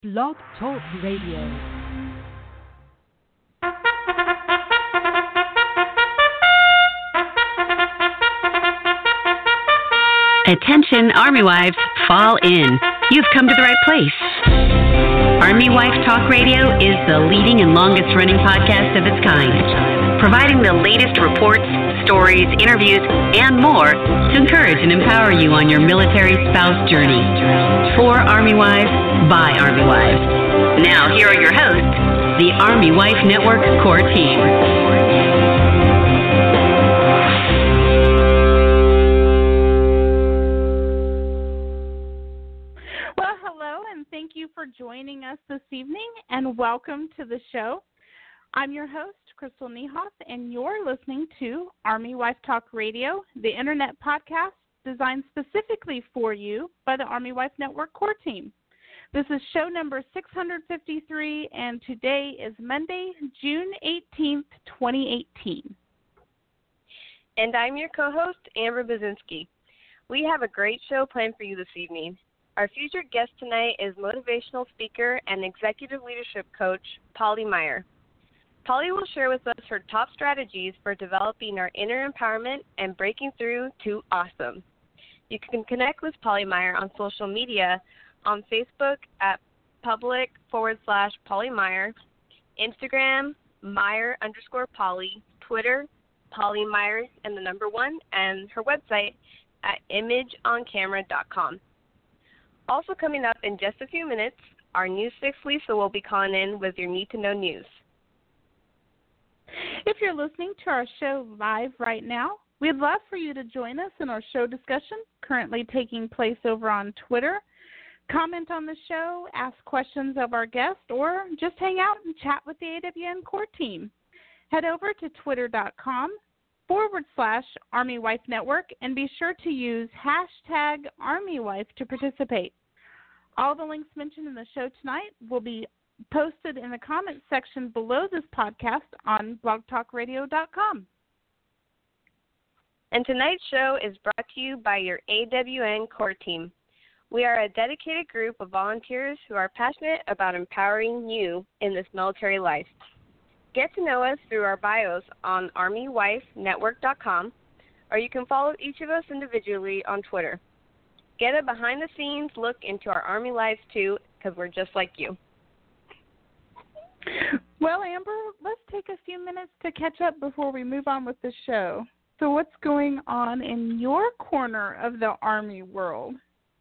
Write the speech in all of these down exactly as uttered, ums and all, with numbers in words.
Blog Talk Radio. Attention, Army wives, fall in. You've come to the right place. Army Wife Talk Radio is the leading and longest running podcast of its kind, providing the latest reports, stories, interviews, and more to encourage and empower you on your military spouse journey. For Army Wives, by Army Wives. Now, here are your hosts, the Army Wife Network core team. Thank you for joining us this evening, and welcome to the show. I'm your host, Crystal Niehoff, and you're listening to Army Wife Talk Radio, the internet podcast designed specifically for you by the Army Wife Network core team. This is show number six hundred fifty-three, and today is Monday, June eighteenth, twenty eighteen. And I'm your co-host, Amber Bazinski. We have a great show planned for you this evening. Our featured guest tonight is motivational speaker and executive leadership coach, Polly Meyer. Polly will share with us her top strategies for developing our inner empowerment and breaking through to awesome. You can connect with Polly Meyer on social media on Facebook at public forward slash Polly Meyer, Instagram, Meyer underscore Polly, Twitter, Polly Meyer and the number one, and her website at image on camera dot com. Also coming up in just a few minutes, our News Fix Lisa will be calling in with your need-to-know news. If you're listening to our show live right now, we'd love for you to join us in our show discussion currently taking place over on Twitter. Comment on the show, ask questions of our guest, or just hang out and chat with the A W N core team. Head over to twitter.com forward slash Army Wife Network and be sure to use hashtag Army Wife to participate. All the links mentioned in the show tonight will be posted in the comments section below this podcast on blog talk radio dot com. And tonight's show is brought to you by your A W N core team. We are a dedicated group of volunteers who are passionate about empowering you in this military life. Get to know us through our bios on army wife network dot com, or you can follow each of us individually on Twitter. Get a behind-the-scenes look into our Army lives, too, because we're just like you. Well, Amber, let's take a few minutes to catch up before we move on with the show. So what's going on in your corner of the Army world?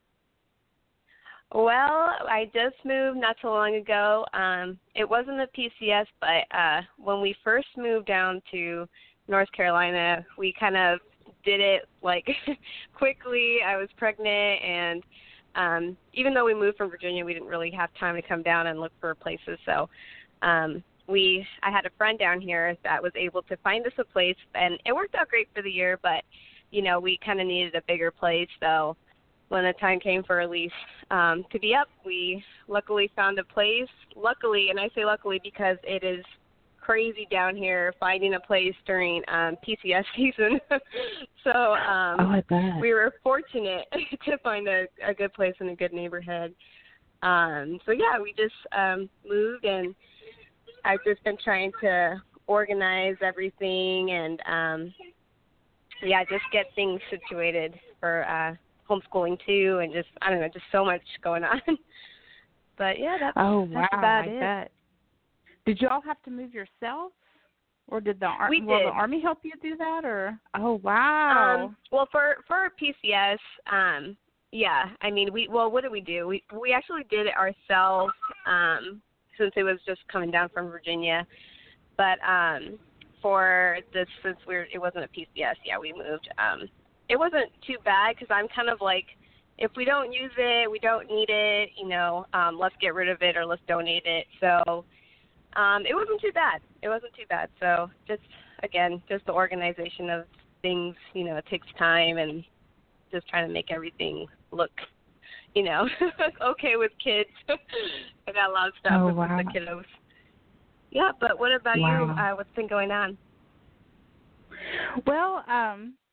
Well, I just moved not so long ago. Um, it wasn't a P C S, but uh, when we first moved down to North Carolina, we kind of did it like quickly. I was pregnant, and um, even though we moved from Virginia, we didn't really have time to come down and look for places. So um, we, I had a friend down here that was able to find us a place, and it worked out great for the year. But you know, we kind of needed a bigger place, so when the time came for a lease um, to be up, we luckily found a place. Luckily, and I say luckily because it is crazy down here finding a place during um, P C S season. so um, oh, I bet. we were fortunate to find a, a good place in a good neighborhood. Um, so, yeah, we just um, moved, and I've just been trying to organize everything and, um, yeah, just get things situated for uh homeschooling too, and just I don't know, just so much going on. But yeah, that's, oh, wow, that's about I it. Bet. Did you all have to move yourself, or did the Army? We Will did. the Army help you do that, or oh wow? Um, well, for for our P C S, um, yeah, I mean, we well, what did we do? We we actually did it ourselves um, since it was just coming down from Virginia. But um, for this, since we're it wasn't a P C S, yeah, we moved. Um, It wasn't too bad because I'm kind of like, if we don't use it, we don't need it, you know, um, let's get rid of it or let's donate it. So um, it wasn't too bad. It wasn't too bad. So just, again, just the organization of things, you know, it takes time, and just trying to make everything look, you know, okay with kids. I got a lot of stuff oh, with, wow. with the kiddos. Yeah, but what about wow. you? Uh, what's been going on? Well, um,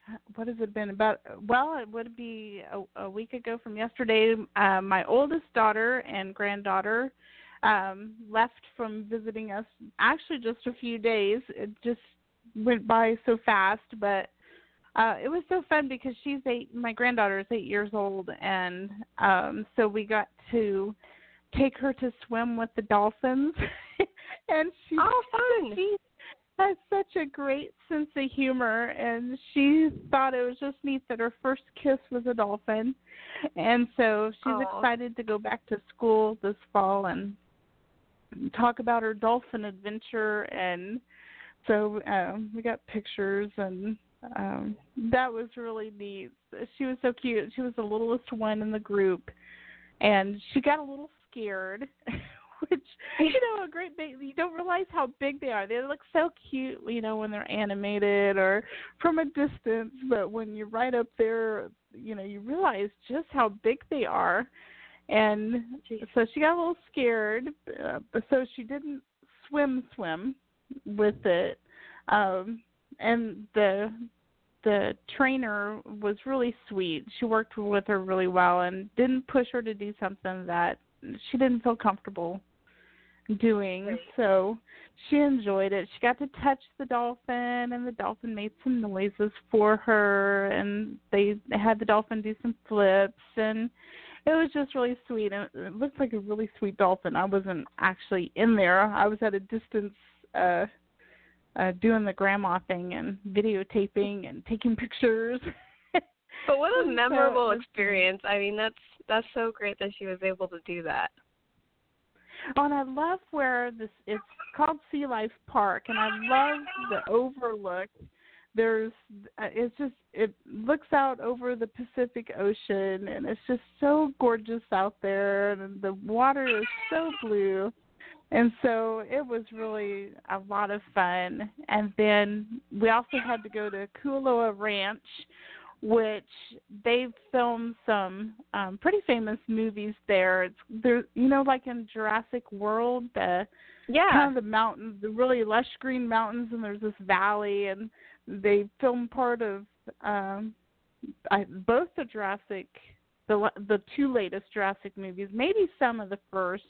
what has it been about? Well, it would be a, a week ago from yesterday. Uh, my oldest daughter and granddaughter um, left from visiting us. Actually, just a few days. It just went by so fast, but uh, it was so fun because she's eight. My granddaughter is eight years old, and um, so we got to take her to swim with the dolphins. And she, oh, fun! She has such a great sense of humor, and she thought it was just neat that her first kiss was a dolphin, and so she's Aww. excited to go back to school this fall and talk about her dolphin adventure. And so um, we got pictures, and um, that was really neat. She was so cute. She was the littlest one in the group, and she got a little scared. Which, you know, a great big, you don't realize how big they are. They look so cute, you know, when they're animated or from a distance, but when you're right up there, you know, you realize just how big they are. And so she got a little scared, uh, so she didn't swim swim with it. Um, and the the trainer was really sweet. She worked with her really well and didn't push her to do something that she didn't feel comfortable doing. Right. So she enjoyed it. She got to touch the dolphin, and the dolphin made some noises for her, and they had the dolphin do some flips, and it was just really sweet. And it looked like a really sweet dolphin. I wasn't actually in there. I was at a distance uh, uh, doing the grandma thing and videotaping and taking pictures. But what a memorable experience. I mean, that's that's so great that she was able to do that. Oh, and I love where this, it's called Sea Life Park, and I love the overlook. There's, it's just, it looks out over the Pacific Ocean, and it's just so gorgeous out there, and the water is so blue. And so it was really a lot of fun. And then we also had to go to Kualoa Ranch, which they've filmed some um, pretty famous movies there. It's there, you know, like in Jurassic World, the yeah, kind of the mountains, the really lush green mountains, and there's this valley, and they filmed part of um, I, both the Jurassic, the the two latest Jurassic movies, maybe some of the first.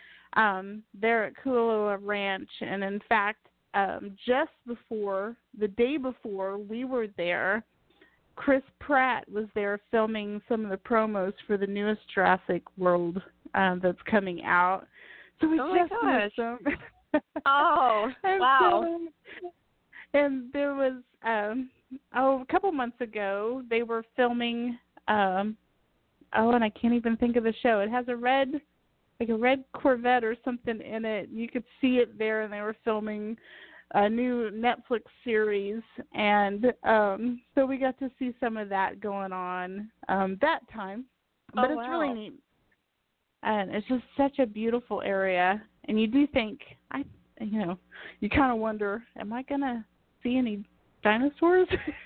Um, there at Kualoa Ranch, and in fact, um, just before the day before we were there, Chris Pratt was there filming some of the promos for the newest Jurassic World um, that's coming out. So we oh just my missed them. Oh, and wow. So, and there was, um, oh, a couple months ago, they were filming, um, oh, and I can't even think of the show. It has a red, like a red Corvette or something in it. You could see it there, and they were filming a new Netflix series, and um, so we got to see some of that going on um, that time. But oh, it's wow. really neat, and it's just such a beautiful area. And you do think, I, you know, you kind of wonder, am I gonna see any dinosaurs?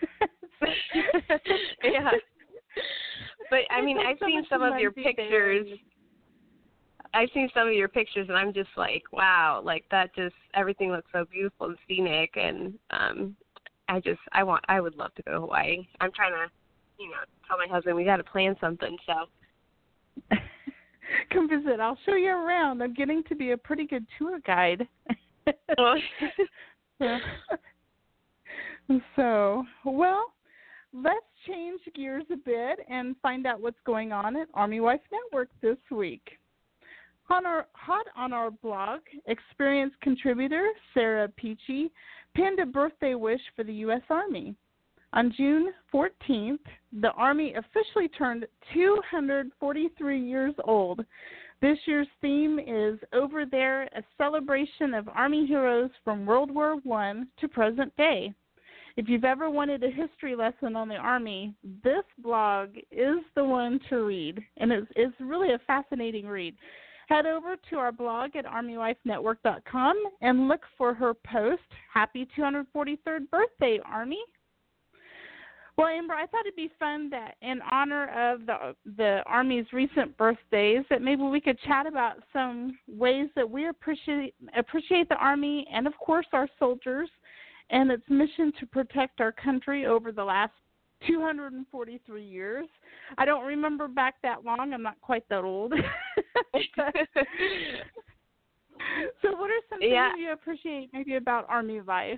Yeah. But I mean, I've so seen some of your pictures. There. I've seen some of your pictures, and I'm just like, wow, like that just, everything looks so beautiful and scenic, and um, I just, I want, I would love to go to Hawaii. I'm trying to, you know, tell my husband we got to plan something, so. Come visit. I'll show you around. I'm getting to be a pretty good tour guide. So, well, let's change gears a bit and find out what's going on at Army Wife Network this week. On our, hot on our blog, experienced contributor Sarah Peachy penned a birthday wish for the U S Army. On June fourteenth, the Army officially turned two hundred forty-three years old. This year's theme is Over There, a celebration of Army heroes from World War One to present day. If you've ever wanted a history lesson on the Army, this blog is the one to read, and it's, it's really a fascinating read. Head over to our blog at army wife network dot com and look for her post, Happy two hundred forty-third Birthday, Army. Well, Amber, I thought it'd be fun that in honor of the the Army's recent birthdays, that maybe we could chat about some ways that we appreciate appreciate the Army and, of course, our soldiers and its mission to protect our country over the last two hundred forty-three years. I don't remember back that long. I'm not quite that old. So what are some yeah. things you appreciate maybe about Army life?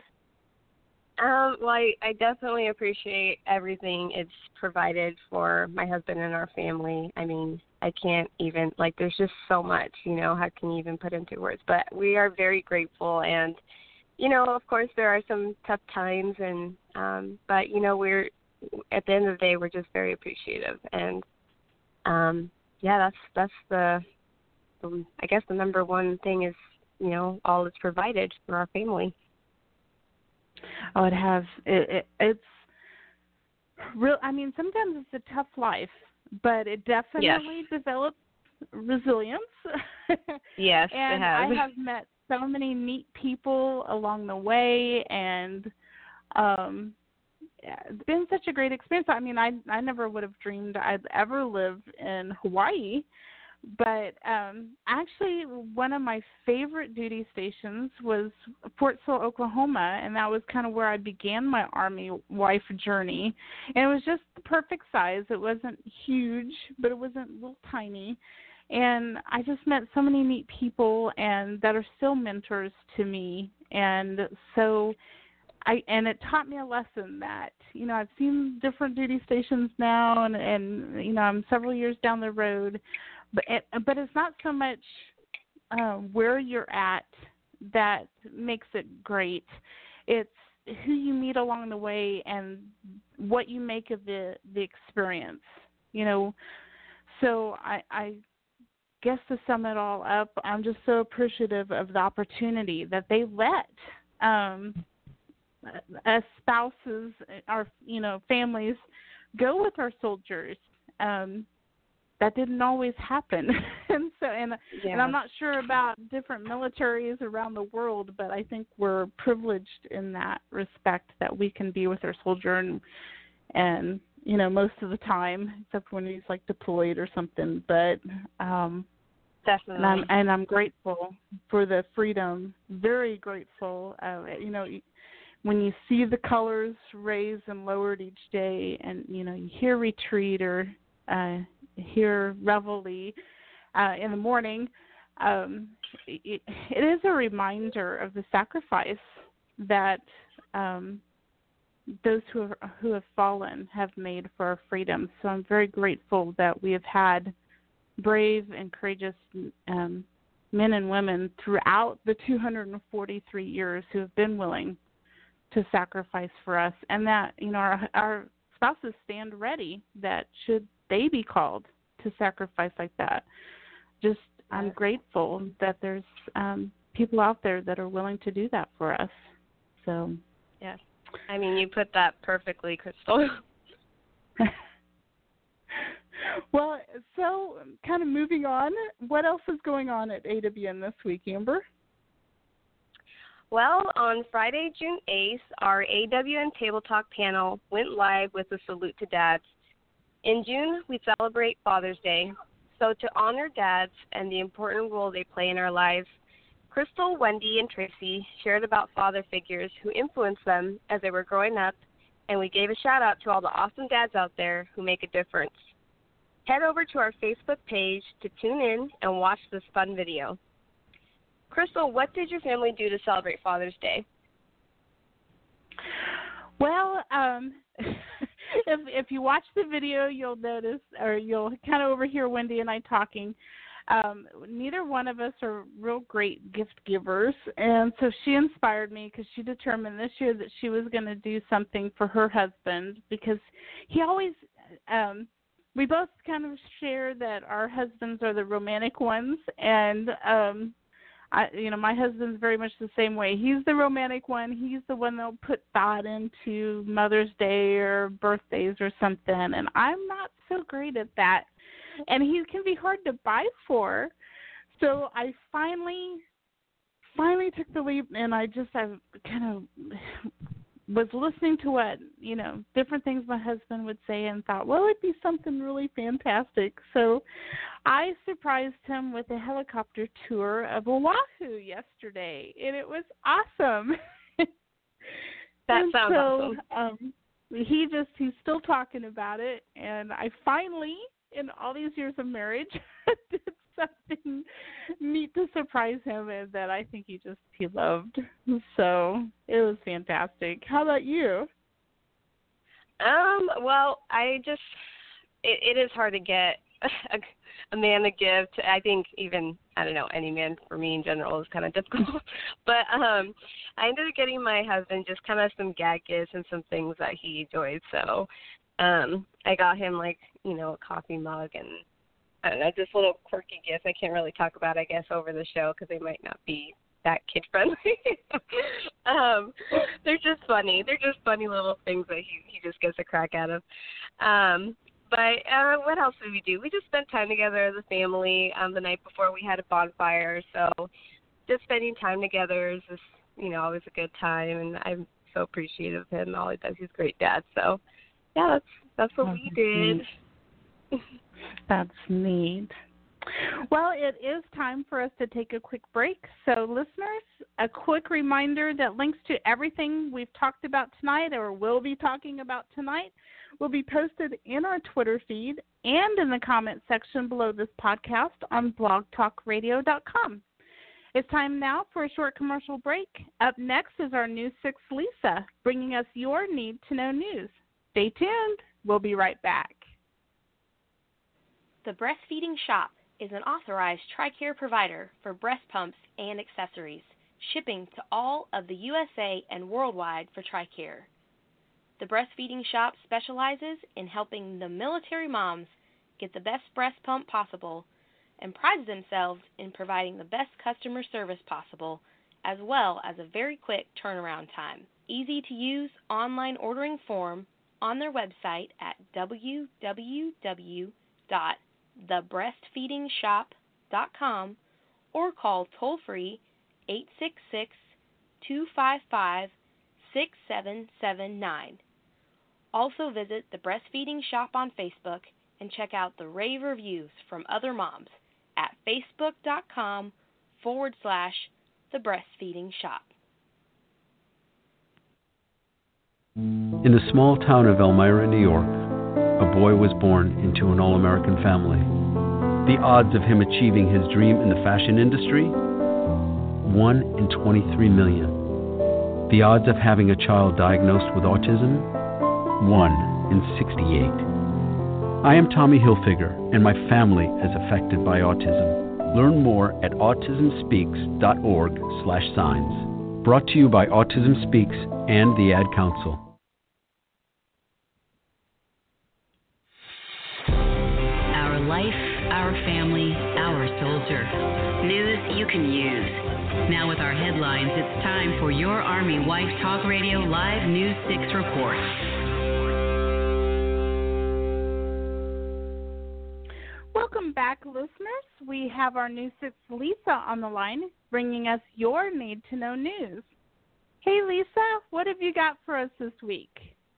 Um, well, I, I definitely appreciate everything it's provided for my husband and our family. I mean, I can't even, like, there's just so much, you know, how can you even put into words? But we are very grateful, and, you know, of course there are some tough times, and um, but, you know, we're, at the end of the day, we're just very appreciative. And, um, yeah, that's that's the, the, I guess the number one thing is, you know, all it's provided for our family. Oh, it has. It, it, it's real. I mean, sometimes it's a tough life, but it definitely yes. develops resilience. Yes, and it has. I have met so many neat people along the way, and um, it's been such a great experience. I mean, I I never would have dreamed I'd ever live in Hawaii. But um, actually, one of my favorite duty stations was Fort Sill, Oklahoma, and that was kind of where I began my Army wife journey. And it was just the perfect size. It wasn't huge, but it wasn't little tiny. And I just met so many neat people, and that are still mentors to me. And so, I and it taught me a lesson that, you know, I've seen different duty stations now, and, and you know, I'm several years down the road. But it, but it's not so much uh, where you're at that makes it great. It's who you meet along the way and what you make of the, the experience. You know, so I, I guess to sum it all up, I'm just so appreciative of the opportunity that they let um, us spouses, our you know families, go with our soldiers. Um, That didn't always happen, and so and yeah. and I'm not sure about different militaries around the world, but I think we're privileged in that respect that we can be with our soldier and and you know most of the time, except when he's like deployed or something. But um, definitely, and I'm and I'm grateful for the freedom. Very grateful. Uh, you know, when you see the colors raised and lowered each day, and you know you hear retreat or uh, hear reveille uh, in the morning, um, it, it is a reminder of the sacrifice that um, those who have, who have fallen have made for our freedom. So I'm very grateful that we have had brave and courageous um, men and women throughout the two hundred forty-three years who have been willing to sacrifice for us, and that you know our, our spouses stand ready that should they be called to sacrifice like that. Just, I'm grateful that there's um, people out there that are willing to do that for us. So, yes, I mean you put that perfectly, Crystal. Well, so kind of moving on. What else is going on at A W N this week, Amber? Well, on Friday, June eighth, our A W N Table Talk panel went live with a salute to dads. In June, we celebrate Father's Day. So to honor dads and the important role they play in our lives, Crystal, Wendy, and Tracy shared about father figures who influenced them as they were growing up, and we gave a shout-out to all the awesome dads out there who make a difference. Head over to our Facebook page to tune in and watch this fun video. Crystal, what did your family do to celebrate Father's Day? Well, um, if if you watch the video, you'll notice, or you'll kind of overhear Wendy and I talking. Um, neither one of us are real great gift givers, and so she inspired me because she determined this year that she was going to do something for her husband because he always um, – we both kind of share that our husbands are the romantic ones, and um, I, you know, my husband's very much the same way. He's the romantic one. He's the one that'll put thought into Mother's Day or birthdays or something, and I'm not so great at that. And he can be hard to buy for. So I finally, finally took the leap, and I just, I kind of was listening to what, you know, different things my husband would say and thought, well, it'd be something really fantastic. So I surprised him with a helicopter tour of Oahu yesterday, and it was awesome. That and sounds so, awesome. Um, he just, he's still talking about it. And I finally, in all these years of marriage, did something neat to surprise him and that I think he just, he loved. So it was fantastic. How about you? Um, well, I just, it, it is hard to get a, a man a gift. I think even, I don't know, any man for me in general is kind of difficult. But um, I ended up getting my husband just kind of some gag gifts and some things that he enjoyed. So um, I got him, like, you know, a coffee mug and, I don't know, just little quirky gifts I can't really talk about, I guess, over the show because they might not be that kid-friendly. um, they're just funny. They're just funny little things that he, he just gets a crack out of. Um, but uh, what else did we do? We just spent time together as a family. Um, the night before we had a bonfire, so just spending time together is just, you know, always a good time, and I'm so appreciative of him. All he does, he's a great dad. So, yeah, that's that's what oh, we did. Neat. That's neat. Well, it is time for us to take a quick break. So, listeners, a quick reminder that links to everything we've talked about tonight or will be talking about tonight will be posted in our Twitter feed and in the comment section below this podcast on blog talk radio dot com. It's time now for a short commercial break. Up next is our News six Lisa, bringing us your need-to-know news. Stay tuned. We'll be right back. The Breastfeeding Shop is an authorized TRICARE provider for breast pumps and accessories, shipping to all of the U S A and worldwide for TRICARE. The Breastfeeding Shop specializes in helping the military moms get the best breast pump possible and prides themselves in providing the best customer service possible, as well as a very quick turnaround time. Easy to use online ordering form on their website at w w w dot the breastfeeding shop dot com or call toll-free eight six six, two five five, six seven seven nine. Also visit the Breastfeeding Shop on Facebook and check out the rave reviews from other moms at facebook.com forward slash the breastfeeding shop. In the small town of Elmira, New York, a boy was born into an all-American family. The odds of him achieving his dream in the fashion industry? one in twenty-three million. The odds of having a child diagnosed with autism? one in sixty-eight. I am Tommy Hilfiger, and my family is affected by autism. Learn more at autism speaks dot org slash signs. Brought to you by Autism Speaks and the Ad Council. Our life, our family, our soldier. News you can use. Now with our headlines, it's time for your Army Wife Talk Radio Live News six report. Welcome back, listeners. We have our News six Lisa on the line, bringing us your need-to-know news. Hey, Lisa, what have you got for us this week?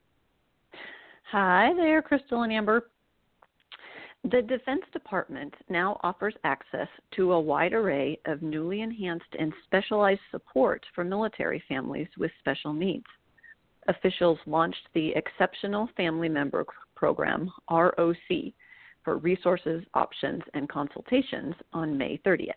Hi there, Crystal and Amber. The Defense Department now offers access to a wide array of newly enhanced and specialized support for military families with special needs. Officials launched the Exceptional Family Member Program, R O C, for resources, options, and consultations on May thirtieth.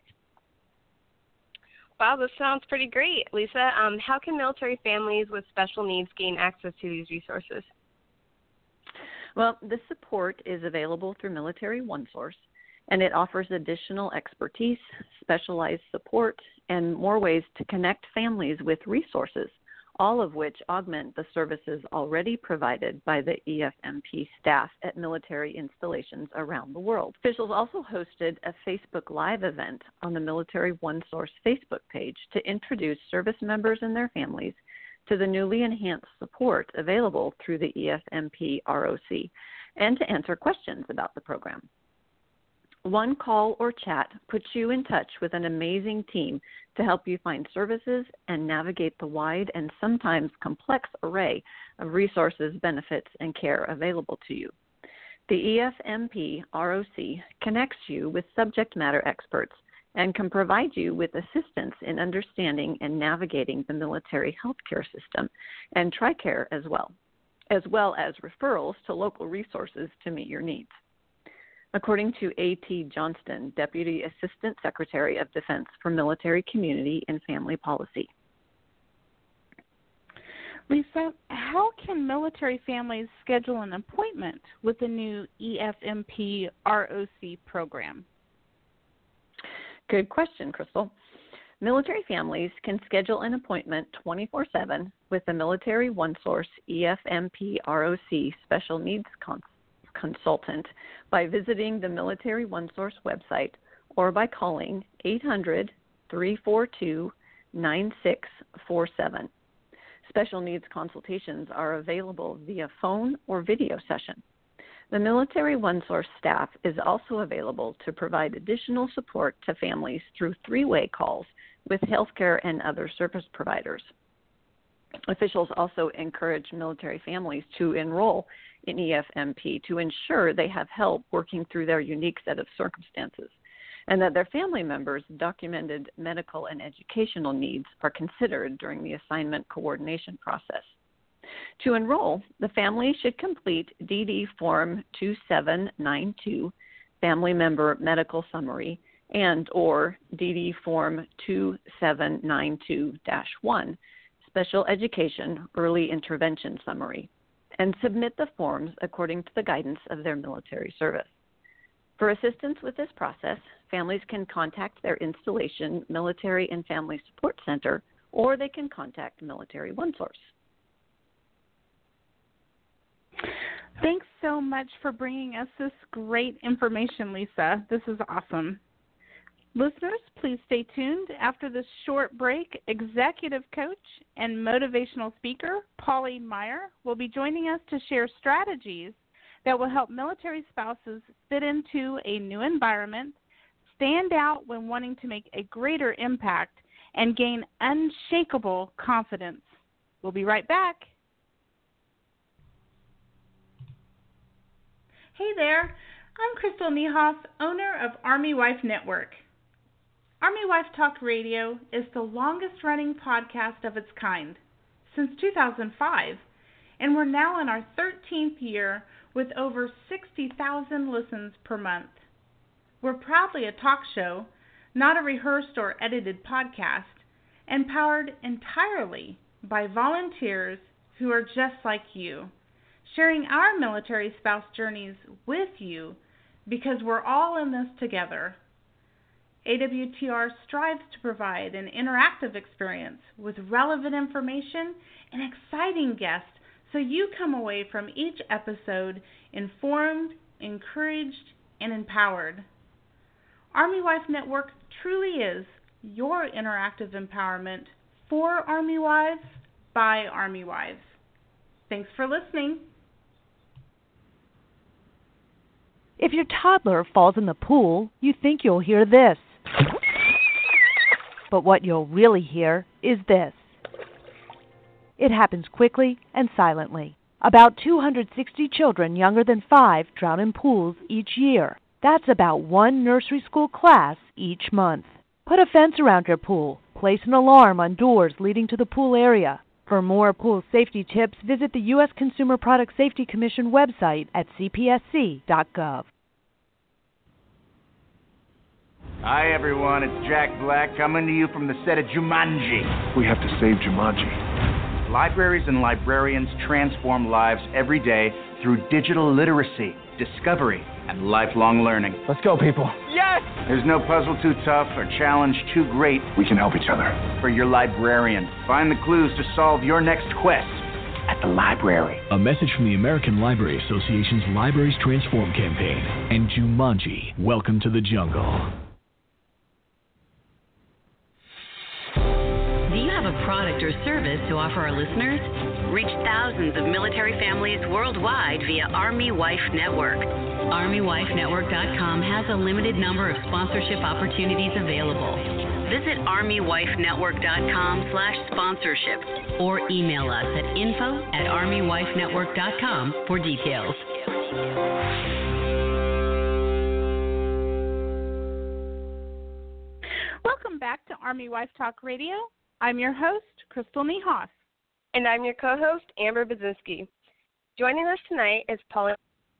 Wow, this sounds pretty great. Lisa, um, how can military families with special needs gain access to these resources? Well, this support is available through Military OneSource, and it offers additional expertise, specialized support, and more ways to connect families with resources, all of which augment the services already provided by the E F M P staff at military installations around the world. Officials also hosted a Facebook Live event on the Military OneSource Facebook page to introduce service members and their families to the newly enhanced support available through the E F M P R O C and to answer questions about the program. One call or chat puts you in touch with an amazing team to help you find services and navigate the wide and sometimes complex array of resources, benefits, and care available to you. The E F M P R O C connects you with subject matter experts and can provide you with assistance in understanding and navigating the military healthcare system and TRICARE as well. as well as referrals to local resources to meet your needs. According to A T Johnston, Deputy Assistant Secretary of Defense for Military Community and Family Policy. Lisa, how can military families schedule an appointment with the new E F M P R O C program? Good question, Crystal. Military families can schedule an appointment twenty-four seven with the Military OneSource E F M P R O C Special Needs Cons- Consultant by visiting the Military OneSource website or by calling eight hundred, three four two, nine six four seven. Special needs consultations are available via phone or video session. The Military OneSource staff is also available to provide additional support to families through three-way calls with healthcare and other service providers. Officials also encourage military families to enroll in E F M P to ensure they have help working through their unique set of circumstances, and that their family members' documented medical and educational needs are considered during the assignment coordination process. To enroll, the family should complete D D Form two seven nine two, Family Member Medical Summary, and or D D Form two seven nine two dash one, Special Education Early Intervention Summary, and submit the forms according to the guidance of their military service. For assistance with this process, families can contact their installation Military and Family Support Center, or they can contact Military OneSource. Thanks so much for bringing us this great information, Lisa. This is awesome. Listeners, please stay tuned. After this short break, executive coach and motivational speaker Pauline Meyer will be joining us to share strategies that will help military spouses fit into a new environment, stand out when wanting to make a greater impact, and gain unshakable confidence. We'll be right back. Hey there, I'm Crystal Niehaus, owner of Army Wife Network. Army Wife Talk Radio is the longest-running podcast of its kind, since two thousand five, and we're now in our thirteenth year with over sixty thousand listens per month. We're proudly a talk show, not a rehearsed or edited podcast, and powered entirely by volunteers who are just like you, sharing our military spouse journeys with you because we're all in this together. A W T R strives to provide an interactive experience with relevant information and exciting guests so you come away from each episode informed, encouraged, and empowered. Army Wife Network truly is your interactive empowerment for Army Wives by Army Wives. Thanks for listening. If your toddler falls in the pool, you think you'll hear this. But what you'll really hear is this. It happens quickly and silently. About two hundred sixty children younger than five drown in pools each year. That's about one nursery school class each month. Put a fence around your pool. Place an alarm on doors leading to the pool area. For more pool safety tips, visit the U S Consumer Product Safety Commission website at c p s c dot gov. Hi, everyone. It's Jack Black coming to you from the set of Jumanji. We have to save Jumanji. Libraries and librarians transform lives every day through digital literacy, discovery, and lifelong learning. Let's go, people. Yes! There's no puzzle too tough or challenge too great. We can help each other. For your librarian, find the clues to solve your next quest at the library. A message from the American Library Association's Libraries Transform campaign and Jumanji, Welcome to the Jungle. Do you have a product or service to offer our listeners? Reach thousands of military families worldwide via Army Wife Network. Army Wife Network dot com has a limited number of sponsorship opportunities available. Visit Army Wife Network dot com slash sponsorship or email us at info at Army Wife Network dot com for details. Welcome back to Army Wife Talk Radio. I'm your host, Crystal Niehaus. And I'm your co-host, Amber Bazinski. Joining us tonight is Polly,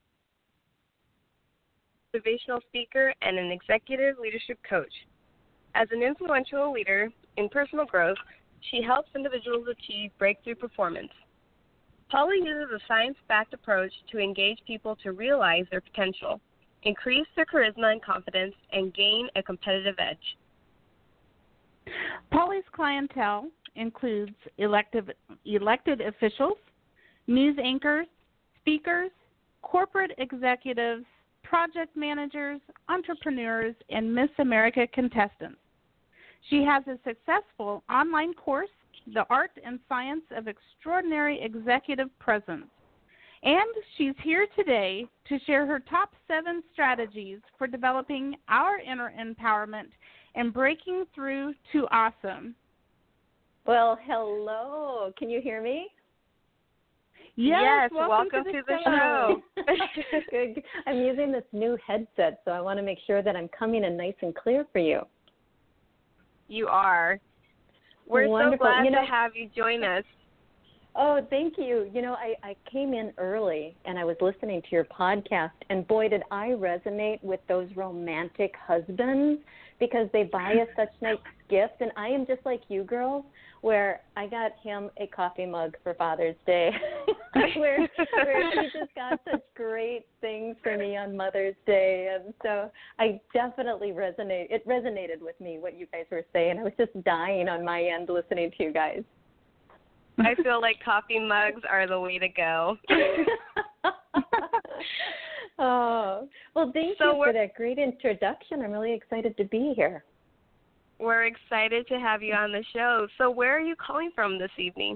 motivational speaker and an executive leadership coach. As an influential leader in personal growth, she helps individuals achieve breakthrough performance. Polly uses a science-backed approach to engage people to realize their potential, increase their charisma and confidence, and gain a competitive edge. Polly's clientele includes elective, elected officials, news anchors, speakers, corporate executives, project managers, entrepreneurs, and Miss America contestants. She has a successful online course, The Art and Science of Extraordinary Executive Presence. And she's here today to share her top seven strategies for developing our inner empowerment and breaking through to awesome. Well, hello. Can you hear me? Yes, yes welcome, welcome to the, to the show. show. Good. I'm using this new headset, so I want to make sure that I'm coming in nice and clear for you. You are. We're Wonderful. so glad you know, to have you join us. Oh, thank you. You know, I, I came in early, and I was listening to your podcast, and boy, did I resonate with those romantic husbands because they buy us such nice gifts, and I am just like you girls, where I got him a coffee mug for Father's Day, where, where he just got such great things for me on Mother's Day, and so I definitely resonate. It resonated with me, what you guys were saying. I was just dying on my end listening to you guys. I feel like coffee mugs are the way to go. Oh, well, thank so you for that great introduction. I'm really excited to be here. We're excited to have you on the show. So where are you calling from this evening?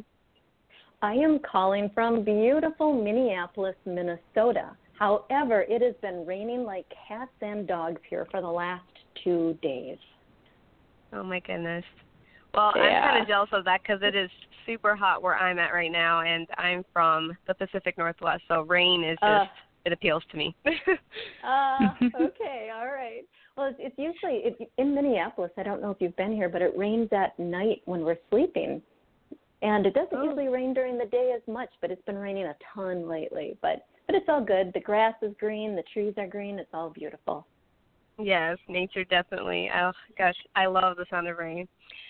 I am calling from beautiful Minneapolis, Minnesota. However, it has been raining like cats and dogs here for the last two days. Oh, my goodness. Well, Yeah. I'm kind of jealous of that because it is super hot where I'm at right now, and I'm from the Pacific Northwest, so rain is just, uh, it appeals to me. uh, okay, all right. Well, it's, it's usually, it, in Minneapolis, I don't know if you've been here, but it rains at night when we're sleeping. And it doesn't oh. usually rain during the day as much, but it's been raining a ton lately. But, but it's all good. The grass is green, the trees are green, it's all beautiful. Yes, nature definitely. Oh, gosh, I love the sound of rain.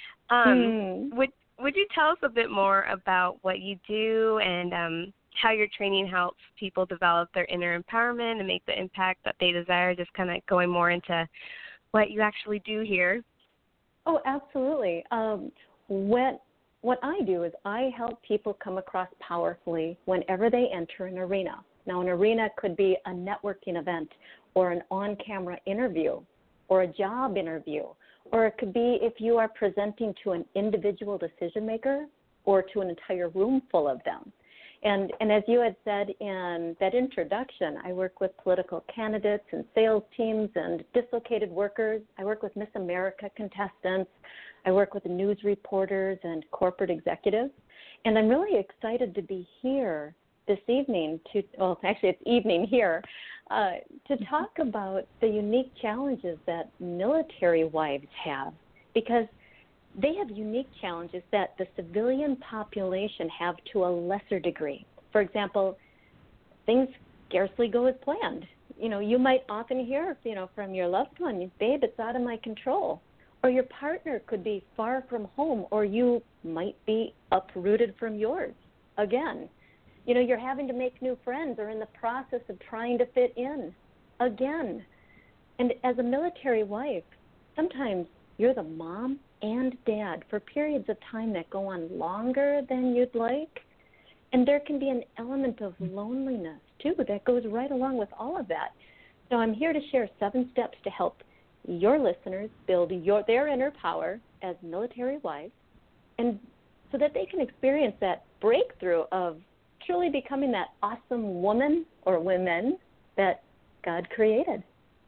Um, hmm. Would would you tell us a bit more about what you do and um, how your training helps people develop their inner empowerment and make the impact that they desire, just kind of going more into what you actually do here? Oh, absolutely. Um, what, what I do is I help people come across powerfully whenever they enter an arena. Now, an arena could be a networking event or an on-camera interview or a job interview. Or it could be if you are presenting to an individual decision maker or to an entire room full of them. And, and as you had said in that introduction, I work with political candidates and sales teams and dislocated workers. I work with Miss America contestants. I work with news reporters and corporate executives. And I'm really excited to be here this evening to, well, actually it's evening here, uh, to talk about the unique challenges that military wives have, because they have unique challenges that the civilian population have to a lesser degree. For example, things scarcely go as planned. You know, you might often hear, you know, from your loved one, babe, it's out of my control. Or your partner could be far from home, or you might be uprooted from yours again. You know, you're having to make new friends or in the process of trying to fit in again. And as a military wife, sometimes you're the mom and dad for periods of time that go on longer than you'd like. And there can be an element of loneliness, too, that goes right along with all of that. So I'm here to share seven steps to help your listeners build your, their inner power as military wives, and so that they can experience that breakthrough of truly becoming that awesome woman or women that God created.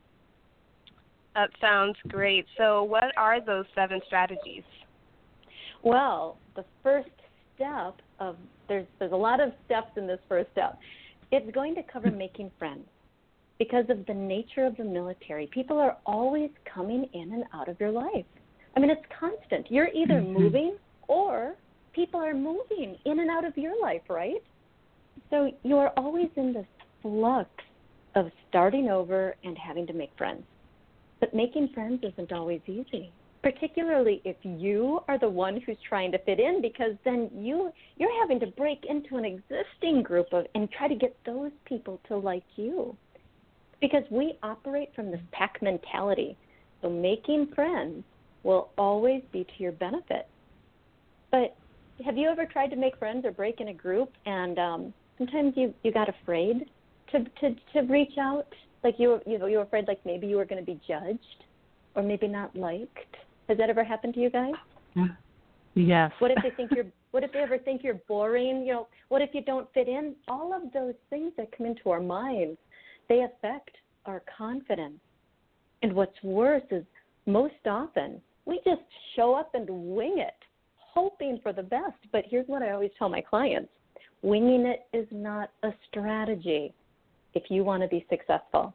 That sounds great. So what are those seven strategies? Well, the first step of, there's there's a lot of steps in this first step. It's going to cover making friends. Because of the nature of the military, people are always coming in and out of your life. I mean, it's constant. You're either mm-hmm. moving or people are moving in and out of your life, right? So you're always in this flux of starting over and having to make friends. But making friends isn't always easy, particularly if you are the one who's trying to fit in, because then you, you're having to break into an existing group of and try to get those people to like you. Because we operate from this pack mentality. So making friends will always be to your benefit. But have you ever tried to make friends or break in a group and um, sometimes you, you got afraid to, to, to reach out? Like you were, you know, you were afraid like maybe you were going to be judged or maybe not liked. Has that ever happened to you guys? Yes. What if they think you're what if they ever think you're boring? You know, what if you don't fit in? All of those things that come into our minds, they affect our confidence. And what's worse is most often we just show up and wing it, hoping for the best. But here's what I always tell my clients. Winging it is not a strategy if you want to be successful.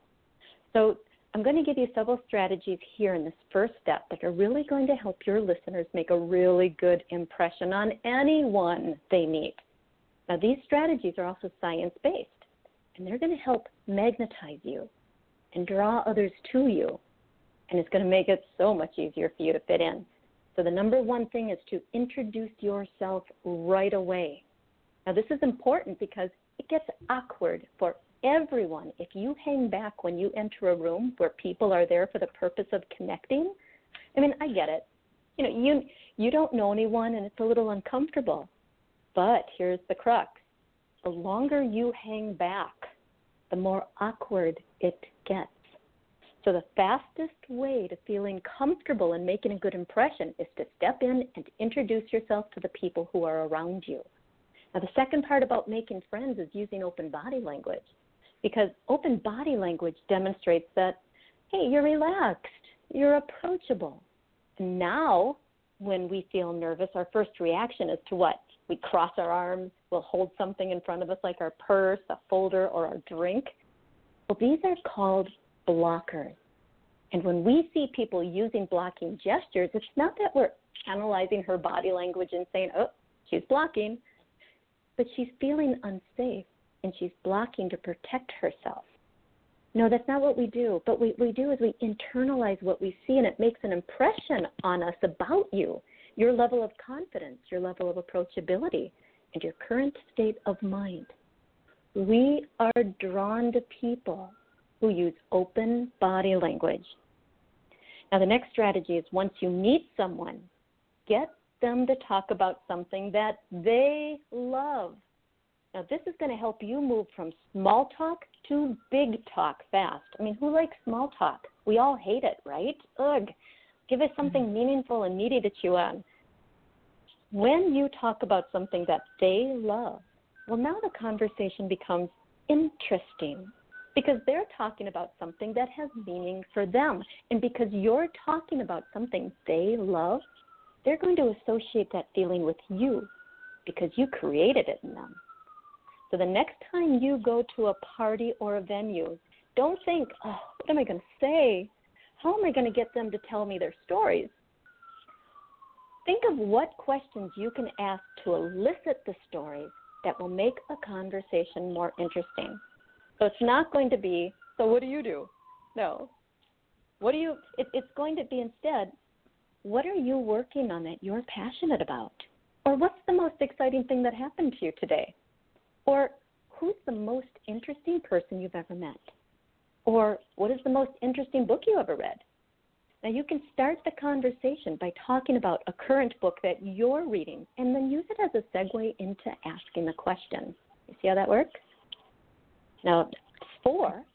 So I'm going to give you several strategies here in this first step that are really going to help your listeners make a really good impression on anyone they meet. Now, these strategies are also science-based, and they're going to help magnetize you and draw others to you, and it's going to make it so much easier for you to fit in. So the number one thing is to introduce yourself right away. Now, this is important because it gets awkward for everyone if you hang back when you enter a room where people are there for the purpose of connecting. I mean, I get it. You know, you you don't know anyone and it's a little uncomfortable. But here's the crux. The longer you hang back, the more awkward it gets. So the fastest way to feeling comfortable and making a good impression is to step in and introduce yourself to the people who are around you. Now, the second part about making friends is using open body language, because open body language demonstrates that, hey, you're relaxed, you're approachable. And now, when we feel nervous, our first reaction is to what? We cross our arms, we'll hold something in front of us like our purse, a folder, or our drink. Well, these are called blockers. And when we see people using blocking gestures, it's not that we're analyzing her body language and saying, oh, she's blocking, but she's feeling unsafe and she's blocking to protect herself. No, that's not what we do. But what we do is we internalize what we see, and it makes an impression on us about you, your level of confidence, your level of approachability, and your current state of mind. We are drawn to people who use open body language. Now, the next strategy is once you meet someone, get them to talk about something that they love. Now, this is going to help you move from small talk to big talk fast. I mean, who likes small talk? We all hate it, right? Ugh. Give us something meaningful and meaty to chew on. When you talk about something that they love, well, now the conversation becomes interesting because they're talking about something that has meaning for them. And because you're talking about something they love, they're going to associate that feeling with you because you created it in them. So the next time you go to a party or a venue, don't think, oh, what am I going to say? How am I going to get them to tell me their stories? Think of what questions you can ask to elicit the stories that will make a conversation more interesting. So it's not going to be, so what do you do? No. What do you, it, it's going to be instead, what are you working on that you're passionate about? Or what's the most exciting thing that happened to you today? Or who's the most interesting person you've ever met? Or what is the most interesting book you ever read? Now, you can start the conversation by talking about a current book that you're reading and then use it as a segue into asking the question. You see how that works? Now, four,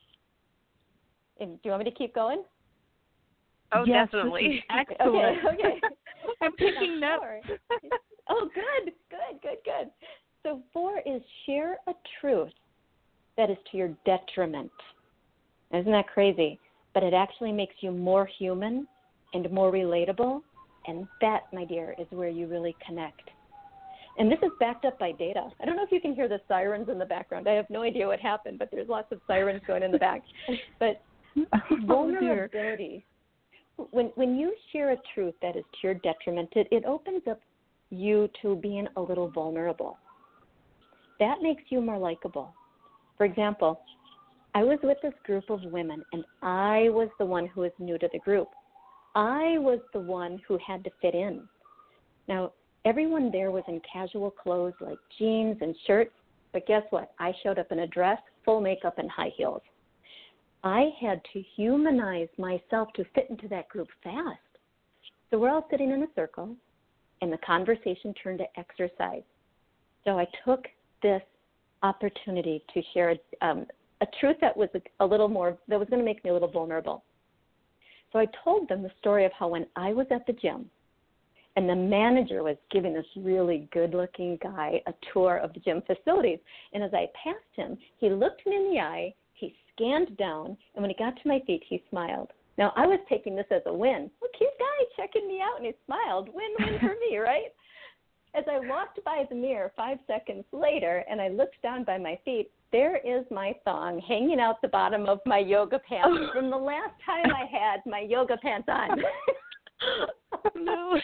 do you want me to keep going? Oh, yes, definitely. Excellent. Okay, okay. I'm picking notes. Oh, good, good, good, good. So four is share a truth that is to your detriment. Isn't that crazy? But it actually makes you more human and more relatable, and that, my dear, is where you really connect. And this is backed up by data. I don't know if you can hear the sirens in the background. I have no idea what happened, but there's lots of sirens going in the back. But vulnerability, when when you share a truth that is to your detriment, it, it opens up you to being a little vulnerable. that makes you more likable. For example, I was with this group of women, and I was the one who was new to the group. I was the one who had to fit in. Now, everyone there was in casual clothes like jeans and shirts, but guess what? I showed up in a dress, full makeup, and high heels. I had to humanize myself to fit into that group fast. So we're all sitting in a circle, and the conversation turned to exercise. So I took this opportunity to share um, a truth that was a, a little more, that was going to make me a little vulnerable. So I told them the story of how when I was at the gym, and the manager was giving this really good-looking guy a tour of the gym facilities, and as I passed him, he looked me in the eye, he scanned down, and when he got to my feet, he smiled. Now, I was taking this as a win. Look, cute guy checking me out, and he smiled. Win-win for me, right? As I walked by the mirror five seconds later, and I looked down by my feet, there is my thong hanging out the bottom of my yoga pants from the last time I had my yoga pants on. No.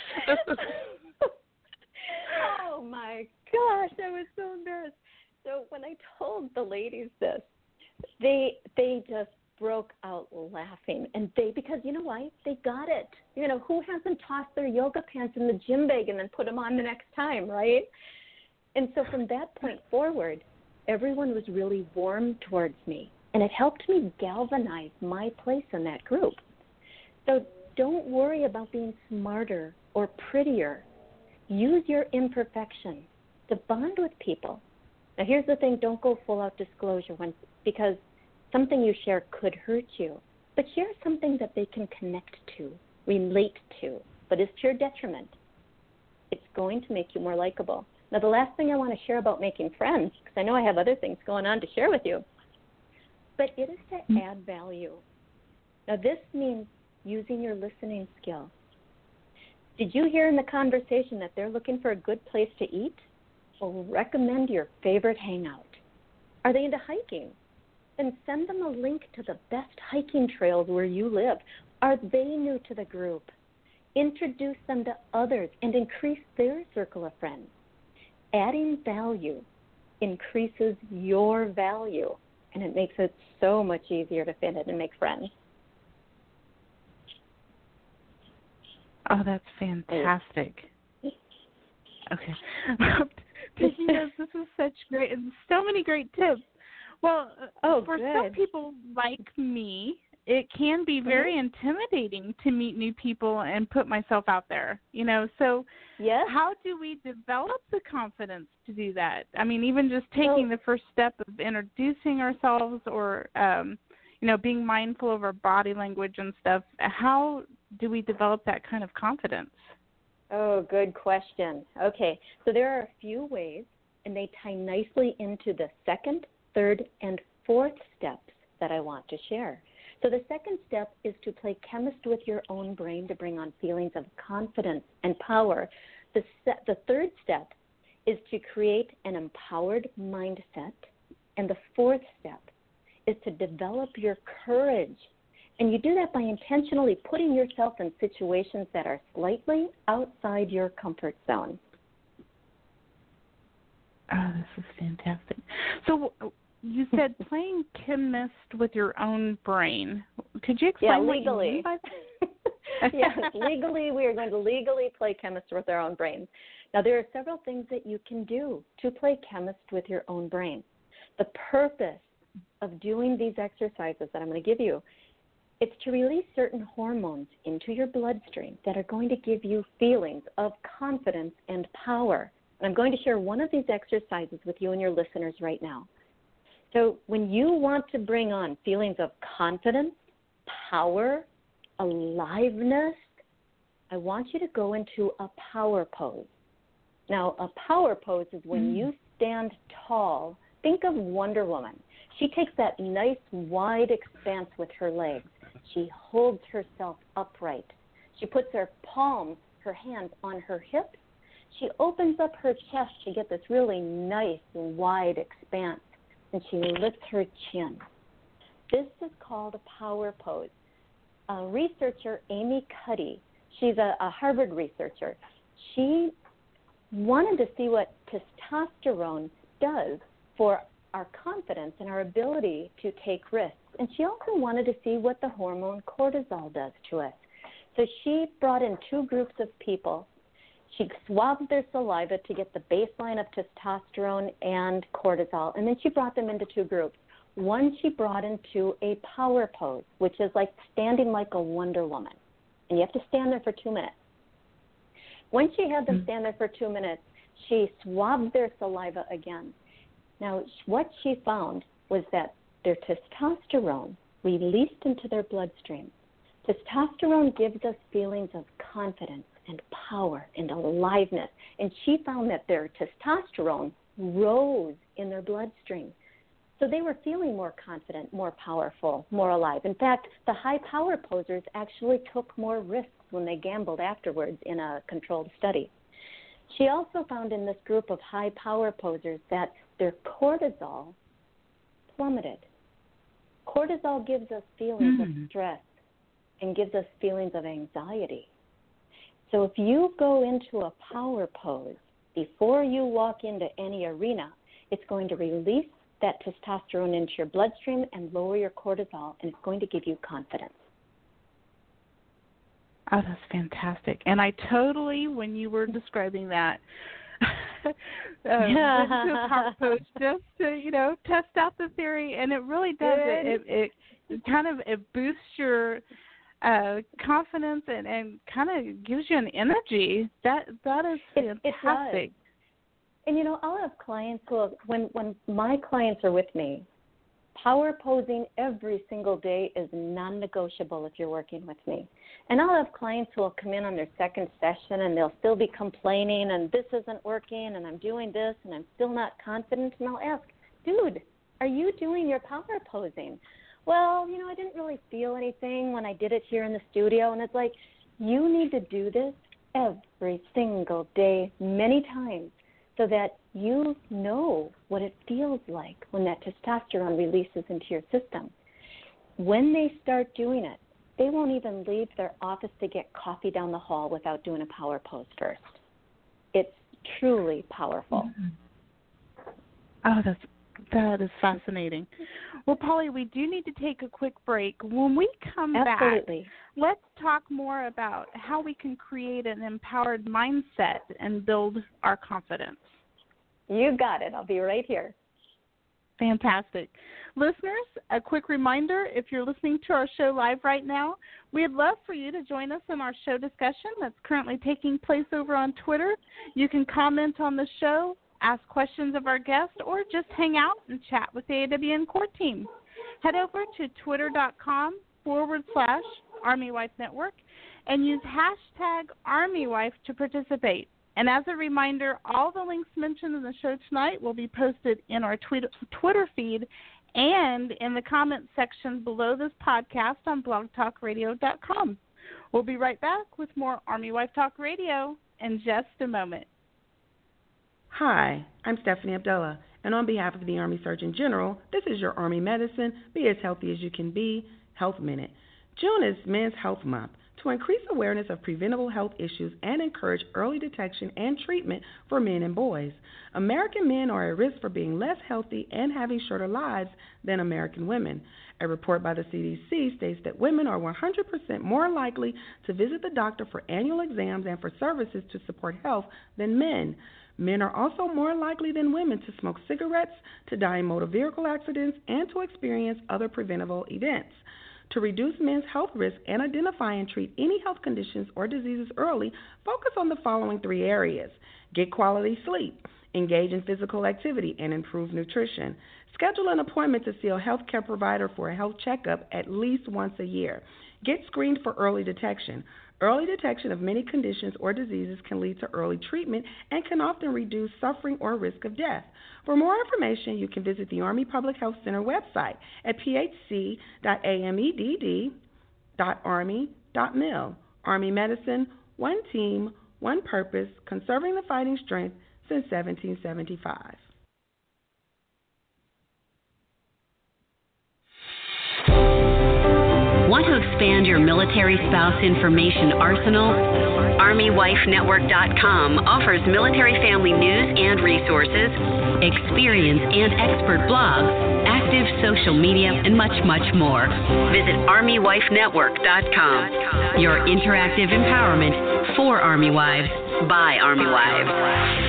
Oh, my gosh, I was so embarrassed. So when I told the ladies this, they they just broke out laughing. And they, because you know why? They got it. You know, who hasn't tossed their yoga pants in the gym bag and then put them on the next time, right? And so from that point forward, everyone was really warm towards me. And it helped me galvanize my place in that group. So don't worry about being smarter or prettier. Use your imperfection to bond with people. Now, here's the thing. Don't go full-out disclosure when, because something you share could hurt you. But share something that they can connect to, relate to, but is to your detriment. It's going to make you more likable. Now, the last thing I want to share about making friends, because I know I have other things going on to share with you, but it is to add value. Now, this means using your listening skill. Did you hear in the conversation that they're looking for a good place to eat? Well, recommend your favorite hangout. Are they into hiking? Then send them a link to the best hiking trails where you live. Are they new to the group? Introduce them to others and increase their circle of friends. Adding value increases your value, and it makes it so much easier to fit in and make friends. Oh, that's fantastic. Okay. Yes, this is such great, so many great tips. Well, oh, for good. some people like me, it can be very mm-hmm. intimidating to meet new people and put myself out there, you know. So yes. How do we develop the confidence to do that? I mean, even just taking well, the first step of introducing ourselves or, um, you know, being mindful of our body language and stuff, how do we develop that kind of confidence? Oh, good question. Okay, so there are a few ways, and they tie nicely into the second, third, and fourth steps that I want to share. So the second step is to play chemist with your own brain to bring on feelings of confidence and power. The, se- the third step is to create an empowered mindset. And the fourth step is to develop your courage. And you do that by intentionally putting yourself in situations that are slightly outside your comfort zone. Oh, this is fantastic. So you said playing chemist with your own brain. Could you explain yeah, what legally. you mean by that? Yes, legally, we are going to legally play chemist with our own brains. Now, there are several things that you can do to play chemist with your own brain. The purpose of doing these exercises that I'm going to give you, it's to release certain hormones into your bloodstream that are going to give you feelings of confidence and power. And I'm going to share one of these exercises with you and your listeners right now. So when you want to bring on feelings of confidence, power, aliveness, I want you to go into a power pose. Now, a power pose is when mm. you stand tall. Think of Wonder Woman. She takes that nice wide expanse with her legs. She holds herself upright. She puts her palms, her hands on her hips. She opens up her chest to get this really nice wide expanse, and she lifts her chin. This is called a power pose. A researcher, Amy Cuddy, she's a, a Harvard researcher. She wanted to see what testosterone does for our confidence and our ability to take risks. And she also wanted to see what the hormone cortisol does to us. So she brought in two groups of people. She swabbed their saliva to get the baseline of testosterone and cortisol, and then she brought them into two groups. One she brought into a power pose, which is like standing like a Wonder Woman, and you have to stand there for two minutes. When she had them stand there for two minutes, she swabbed their saliva again. Now, what she found was that their testosterone released into their bloodstream. Testosterone gives us feelings of confidence and power and aliveness, and she found that their testosterone rose in their bloodstream. So they were feeling more confident, more powerful, more alive. In fact, the high power posers actually took more risks when they gambled afterwards in a controlled study. She also found in this group of high power posers that their cortisol plummeted. Cortisol gives us feelings mm. of stress and gives us feelings of anxiety. So if you go into a power pose before you walk into any arena, it's going to release that testosterone into your bloodstream and lower your cortisol, and it's going to give you confidence. Oh, that's fantastic. And I totally, when you were describing that, uh, went to a power pose just to, you know, test out the theory, and it really does. It, it, it kind of it boosts your uh, confidence and, and kind of gives you an energy. That That is it, fantastic. It And, you know, I'll have clients who, when, when my clients are with me, power posing every single day is non-negotiable if you're working with me. And I'll have clients who will come in on their second session and they'll still be complaining and this isn't working and I'm doing this and I'm still not confident. And I'll ask, dude, are you doing your power posing? Well, you know, I didn't really feel anything when I did it here in the studio. And it's like, you need to do this every single day, many times, so that you know what it feels like when that testosterone releases into your system. When they start doing it, they won't even leave their office to get coffee down the hall without doing a power pose first. It's truly powerful. Mm-hmm. Oh, that's, that is fascinating. Well, Polly, we do need to take a quick break. When we come Absolutely. back, let's talk more about how we can create an empowered mindset and build our confidence. You got it. I'll be right here. Fantastic. Listeners, a quick reminder, if you're listening to our show live right now, we'd love for you to join us in our show discussion that's currently taking place over on Twitter. You can comment on the show, ask questions of our guests, or just hang out and chat with the A W N Core team. Head over to twitter.com forward slash Army Wife Network and use hashtag Army Wife to participate. And as a reminder, all the links mentioned in the show tonight will be posted in our tweet, Twitter feed and in the comment section below this podcast on blog talk radio dot com. We'll be right back with more Army Wife Talk Radio in just a moment. Hi, I'm Stephanie Abdullah, and on behalf of the Army Surgeon General, this is your Army Medicine, Be As Healthy As You Can Be, Health Minute. June is Men's Health Month. To increase awareness of preventable health issues and encourage early detection and treatment for men and boys. American men are at risk for being less healthy and having shorter lives than American women. A report by the C D C states that women are one hundred percent more likely to visit the doctor for annual exams and for services to support health than men. Men are also more likely than women to smoke cigarettes, to die in motor vehicle accidents, and to experience other preventable events. To reduce men's health risk and identify and treat any health conditions or diseases early, focus on the following three areas. Get quality sleep, engage in physical activity, and improve nutrition. Schedule an appointment to see a health care provider for a health checkup at least once a year. Get screened for early detection. Early detection of many conditions or diseases can lead to early treatment and can often reduce suffering or risk of death. For more information, you can visit the Army Public Health Center website at p h c dot a m e d d dot army dot mil. Army Medicine, one team, one purpose, conserving the fighting strength since seventeen seventy-five. one to expand your military spouse information arsenal? Army Wife Network dot com offers military family news and resources, experience and expert blogs, active social media, and much, much more. Visit Army Wife Network dot com. Your interactive empowerment for Army Wives by Army Wives.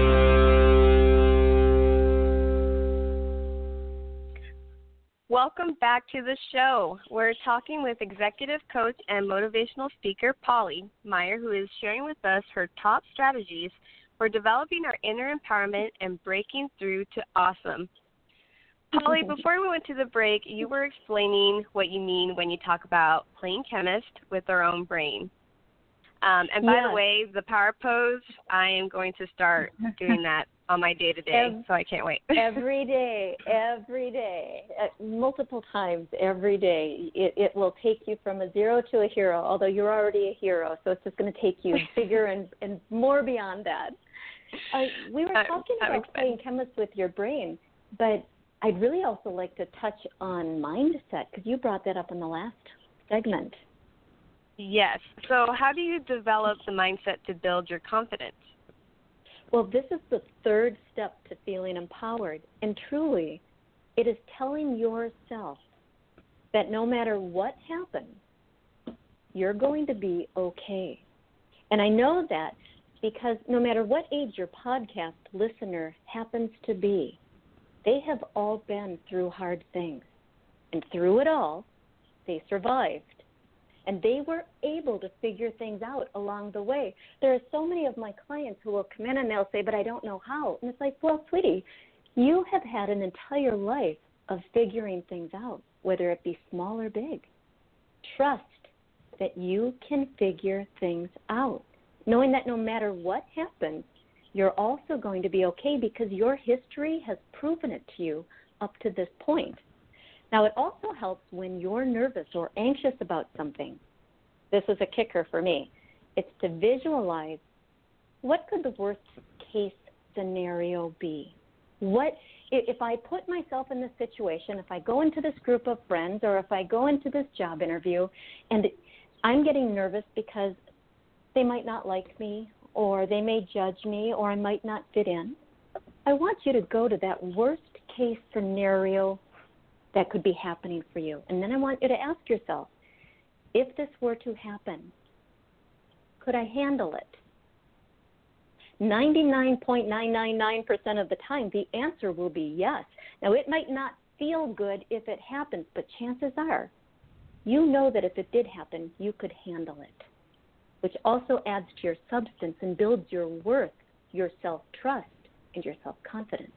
Welcome back to the show. We're talking with executive coach and motivational speaker Polly Meyer, who is sharing with us her top strategies for developing our inner empowerment and breaking through to awesome. Polly, before we went to the break, you were explaining what you mean when you talk about playing chemist with our own brain. Um, and by yes. the way, the power pose, I am going to start doing that on my day-to-day, so I can't wait. every day, every day, uh, multiple times every day. It, it will take you from a zero to a hero, although you're already a hero, so it's just going to take you bigger and, and more beyond that. Uh, we were talking I'm, I'm about playing chemist with your brain, but I'd really also like to touch on mindset, because you brought that up in the last segment. Yes. So how do you develop the mindset to build your confidence? Well, this is the third step to feeling empowered. And truly, it is telling yourself that no matter what happens, you're going to be okay. And I know that because no matter what age your podcast listener happens to be, they have all been through hard things. And through it all, they survived. And they were able to figure things out along the way. There are so many of my clients who will come in and they'll say, but I don't know how. And it's like, well, sweetie, you have had an entire life of figuring things out, whether it be small or big. Trust that you can figure things out, knowing that no matter what happens, you're also going to be okay because your history has proven it to you up to this point. Now, it also helps when you're nervous or anxious about something. This is a kicker for me. It's to visualize what could the worst case scenario be? What if I put myself in this situation, if I go into this group of friends or if I go into this job interview and I'm getting nervous because they might not like me or they may judge me or I might not fit in. I want you to go to that worst case scenario that could be happening for you. And then I want you to ask yourself, if this were to happen, could I handle it? ninety-nine point nine nine nine percent of the time, the answer will be yes. Now, it might not feel good if it happens, but chances are you know that if it did happen, you could handle it, which also adds to your substance and builds your worth, your self-trust, and your self-confidence.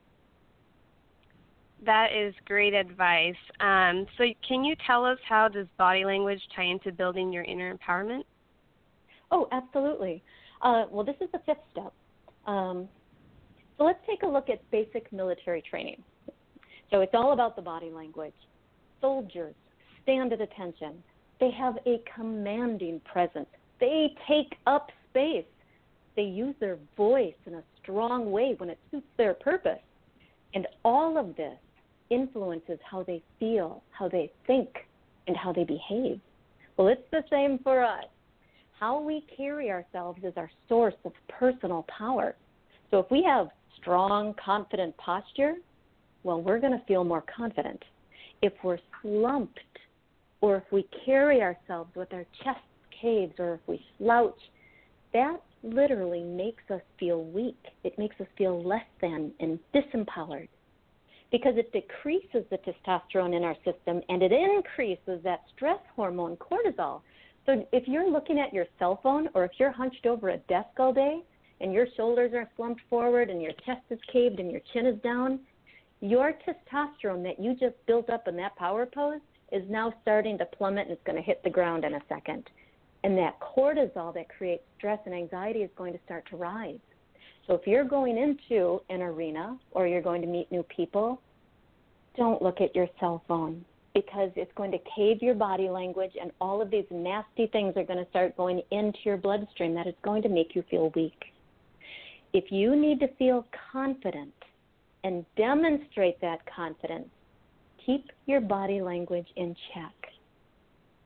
That is great advice. Um, so can you tell us how does body language tie into building your inner empowerment? Oh, absolutely. Uh, well, this is the fifth step. Um, so let's take a look at basic military training. So it's all about the body language. Soldiers stand at attention. They have a commanding presence. They take up space. They use their voice in a strong way when it suits their purpose. And all of this influences how they feel, how they think, and how they behave. Well, it's the same for us. How we carry ourselves is our source of personal power. So if we have strong, confident posture, well, we're going to feel more confident. If we're slumped, or if we carry ourselves with our chest caves, or if we slouch, that literally makes us feel weak. It makes us feel less than and disempowered, because it decreases the testosterone in our system and it increases that stress hormone, cortisol. So if you're looking at your cell phone or if you're hunched over a desk all day and your shoulders are slumped forward and your chest is caved and your chin is down, your testosterone that you just built up in that power pose is now starting to plummet and it's going to hit the ground in a second. And that cortisol that creates stress and anxiety is going to start to rise. So if you're going into an arena or you're going to meet new people, don't look at your cell phone because it's going to cave your body language and all of these nasty things are going to start going into your bloodstream that is going to make you feel weak. If you need to feel confident and demonstrate that confidence, keep your body language in check.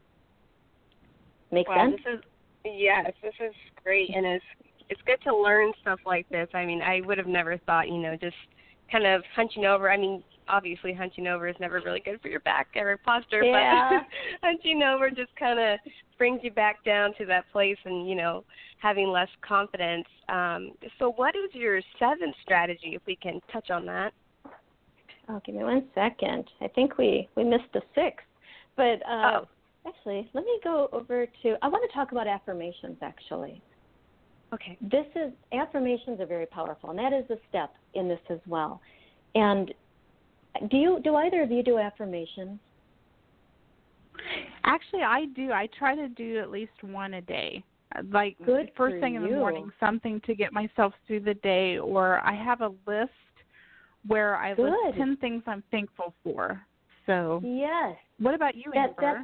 Make wow, sense? This is, yes, this is great, and it's it's good to learn stuff like this. I mean, I would have never thought, you know, just kind of hunching over. I mean, obviously hunching over is never really good for your back or posture, yeah. but hunching over just kind of brings you back down to that place and, you know, having less confidence. Um, so what is your seventh strategy, if we can touch on that? Oh, give me one second. I think we, we missed the sixth. But uh, oh. actually, let me go over to, I want to talk about affirmations, actually. Okay. This is, affirmations are very powerful, and that is a step in this as well. And do you, do either of you do affirmations? Actually, I do. I try to do at least one a day. Like Good first thing in the you. morning, something to get myself through the day, or I have a list where I Good. list ten things I'm thankful for. So yes. What about you, that, Amber?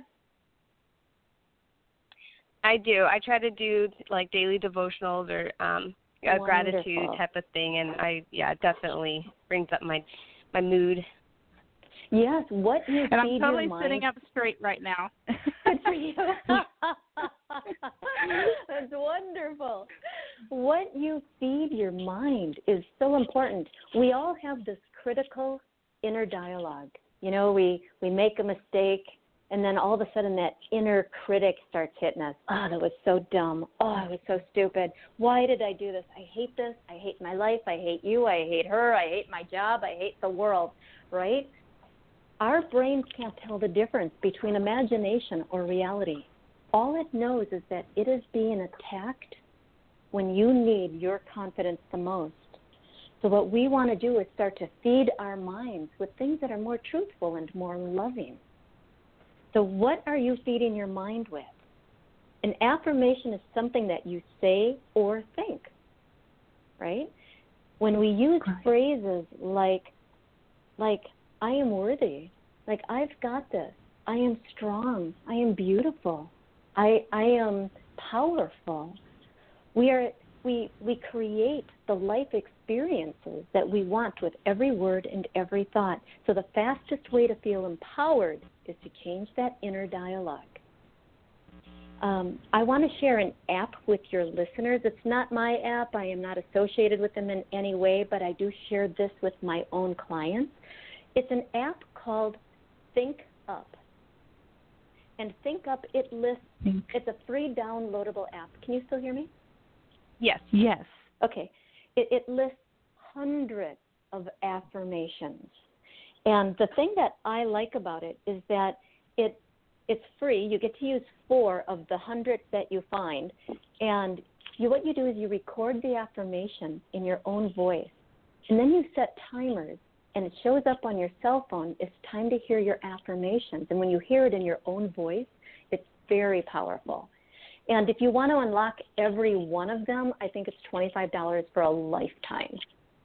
I do. I try to do like daily devotionals or um, a gratitude type of thing, and I yeah definitely brings up my my mood. Yes, what you and feed I'm totally your mind. sitting up straight right now. Good for you. That's wonderful. What you feed your mind is so important. We all have this critical inner dialogue. You know, we, we make a mistake, and then all of a sudden that inner critic starts hitting us. Oh, that was so dumb. Oh, I was so stupid. Why did I do this? I hate this. I hate my life. I hate you. I hate her. I hate my job. I hate the world, right? Our brains can't tell the difference between imagination or reality. All it knows is that it is being attacked when you need your confidence the most. So what we want to do is start to feed our minds with things that are more truthful and more loving. So what are you feeding your mind with? An affirmation is something that you say or think, right? When we use right. phrases like, like, I am worthy, like I've got this, I am strong, I am beautiful, I I am powerful. We are we we create the life experiences that we want with every word and every thought. So the fastest way to feel empowered is to change that inner dialogue. Um, I want to share an app with your listeners. It's not my app. I am not associated with them in any way, but I do share this with my own clients. It's an app called Think Up. And Think Up, it lists, Think. It's a free downloadable app. Can you still hear me? Yes. Yes. Okay. It, it lists hundreds of affirmations. And the thing that I like about it is that it it's free. You get to use four of the hundreds that you find. And you, what you do is you record the affirmation in your own voice. And then you set timers. And it shows up on your cell phone. It's time to hear your affirmations. And when you hear it in your own voice, it's very powerful. And if you want to unlock every one of them, I think it's twenty-five dollars for a lifetime.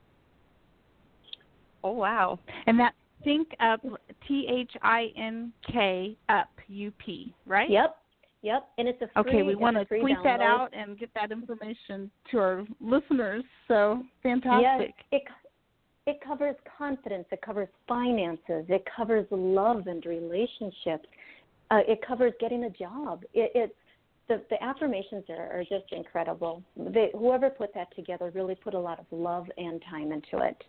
Oh, wow. And that Think Up, T H I N K Up, U P, right? Yep. Yep. And it's a free Okay, we want to tweet download. that out and get that information to our listeners. So fantastic. Yes, it, It covers confidence. It covers finances. It covers love and relationships. Uh, it covers getting a job. It, it the, the affirmations are, are just incredible. They, whoever put that together really put a lot of love and time into it.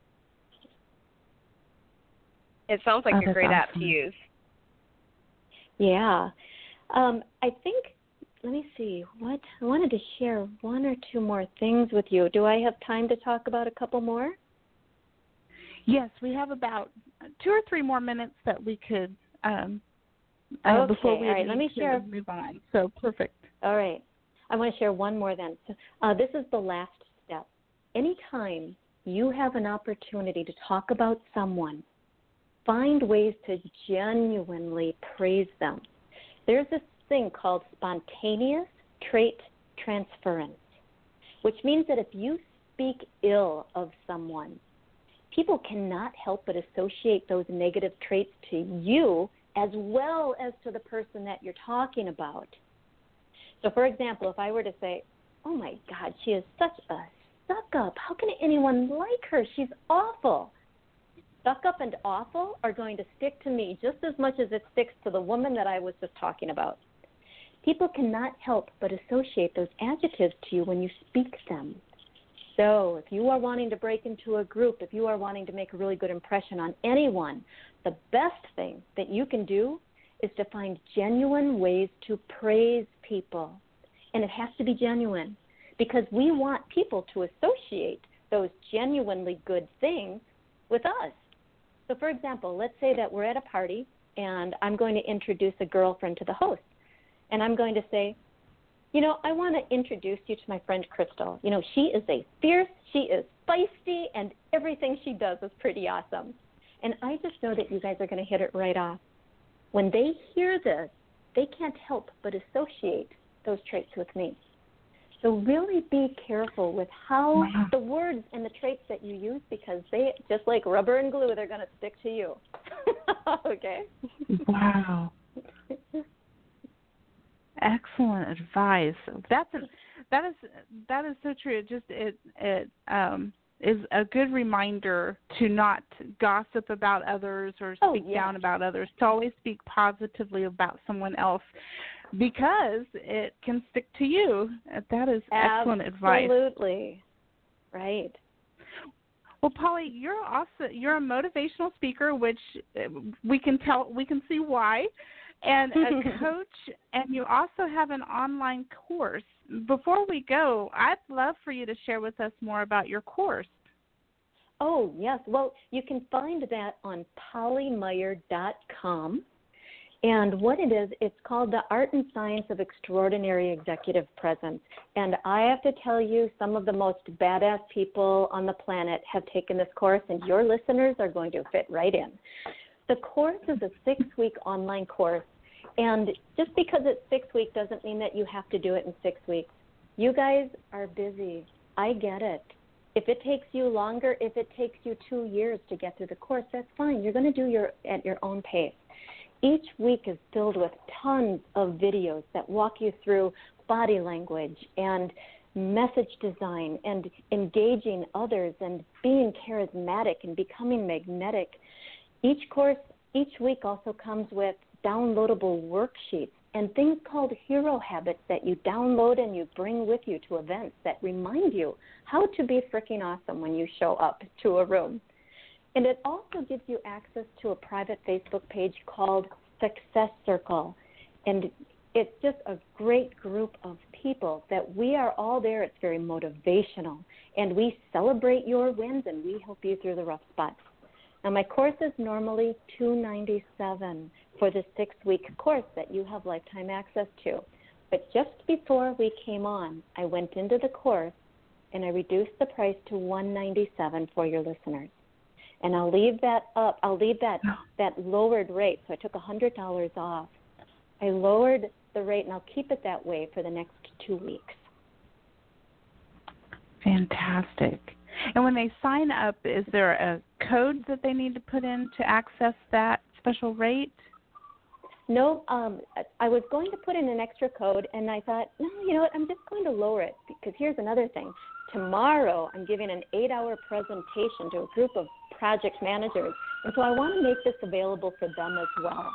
It sounds like oh, a great awesome. app to use. Yeah. Um, I think, let me see, what I wanted to share one or two more things with you. Do I have time to talk about a couple more? Yes, we have about two or three more minutes that we could um, uh, okay, before we all right, let me to share. move on. So perfect. All right. I want to share one more then. So, uh, this is the last step. Anytime you have an opportunity to talk about someone, find ways to genuinely praise them. There's this thing called spontaneous trait transference, which means that if you speak ill of someone, people cannot help but associate those negative traits to you as well as to the person that you're talking about. So, for example, if I were to say, oh, my God, she is such a suck-up. How can anyone like her? She's awful. Suck-up and awful are going to stick to me just as much as it sticks to the woman that I was just talking about. People cannot help but associate those adjectives to you when you speak them. So if you are wanting to break into a group, if you are wanting to make a really good impression on anyone, the best thing that you can do is to find genuine ways to praise people. And it has to be genuine because we want people to associate those genuinely good things with us. So, for example, let's say that we're at a party and I'm going to introduce a girlfriend to the host. And I'm going to say, you know, I want to introduce you to my friend Crystal. You know, she is a fierce, she is feisty, and everything she does is pretty awesome. And I just know that you guys are going to hit it right off. When they hear this, they can't help but associate those traits with me. So really be careful with how wow. the words and the traits that you use, because they, just like rubber and glue, they're going to stick to you. Okay? Wow. Excellent advice. That's a, that is that is so true. It just it it um, is a good reminder to not gossip about others or speak oh, yeah. down about others. To always speak positively about someone else, because it can stick to you. That is excellent advice. Absolutely, right. Well, Polly, you're also you're a motivational speaker, which we can tell we can see why. And a coach, and you also have an online course. Before we go, I'd love for you to share with us more about your course. Oh, yes. Well, you can find that on polly meyer dot com. And what it is, it's called The Art and Science of Extraordinary Executive Presence. And I have to tell you, some of the most badass people on the planet have taken this course, and your listeners are going to fit right in. The course is a six-week online course, and just because it's six weeks doesn't mean that you have to do it in six weeks. You guys are busy. I get it. If it takes you longer, if it takes you two years to get through the course, that's fine. You're going to do your at your own pace. Each week is filled with tons of videos that walk you through body language and message design and engaging others and being charismatic and becoming magnetic. Each course, each week also comes with downloadable worksheets and things called hero habits that you download and you bring with you to events that remind you how to be freaking awesome when you show up to a room. And it also gives you access to a private Facebook page called Success Circle. And it's just a great group of people that we are all there. It's very motivational. And we celebrate your wins and we help you through the rough spots. Now, my course is normally two hundred ninety-seven dollars for the six-week course that you have lifetime access to. But just before we came on, I went into the course and I reduced the price to one hundred ninety-seven dollars for your listeners. And I'll leave that up. I'll leave that, that lowered rate. So I took one hundred dollars off. I lowered the rate, and I'll keep it that way for the next two weeks. Fantastic. And when they sign up, is there a code that they need to put in to access that special rate? No, um, I was going to put in an extra code, and I thought, no, you know what, I'm just going to lower it, because here's another thing. Tomorrow, I'm giving an eight-hour presentation to a group of project managers, and so I want to make this available for them as well.